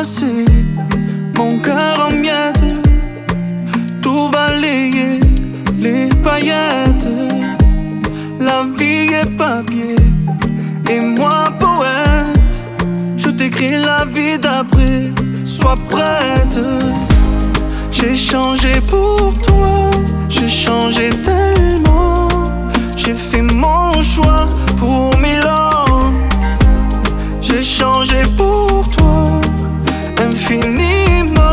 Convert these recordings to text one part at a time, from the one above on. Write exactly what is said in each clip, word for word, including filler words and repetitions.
passé, mon cœur en miettes, tout balayé, les paillettes. La vie est papier et moi poète. Je t'écris la vie d'après, sois prête. J'ai changé pour toi, j'ai changé tellement. J'ai fait mon choix pour mille ans. J'ai changé pour toi infiniment.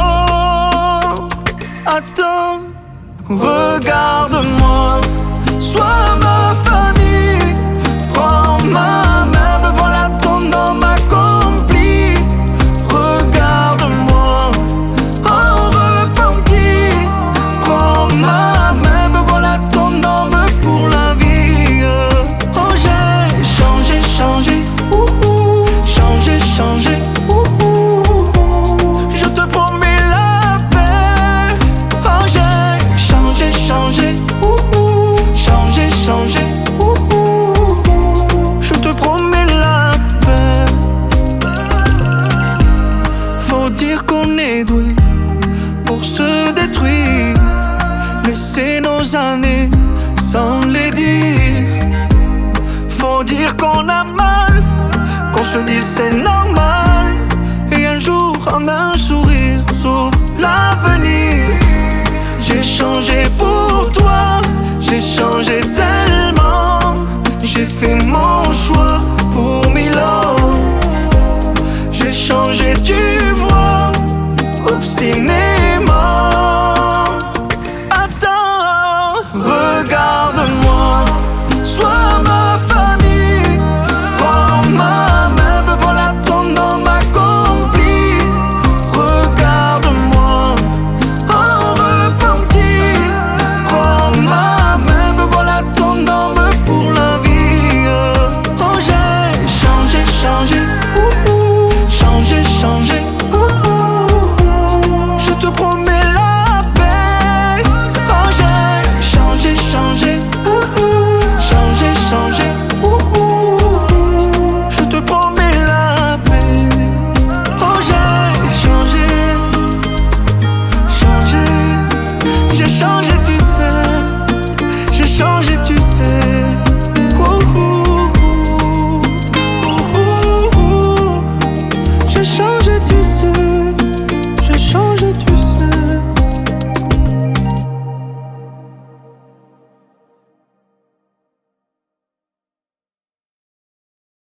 Attends, regarde-moi, sois ma famille. Prends ma main, me voilà ton homme accompli. Regarde-moi, en repenti. Prends ma main, me voilà ton homme pour la vie. Oh, j'ai changé, changé, ouh, ouh. Changé, changé, ouh, ouh. Je te promets la paix. Oh, j'ai changé, changé, ouh, ouh. Changé, changé, ouh, ouh. Je te promets la paix. Faut dire qu'on est doué pour se détruire, laisser nos années sans les dire. Faut dire qu'on a mal, qu'on se dit c'est normal. Et un jour en un sourire s'ouvre l'avenir. J'ai changé pour toi, j'ai changé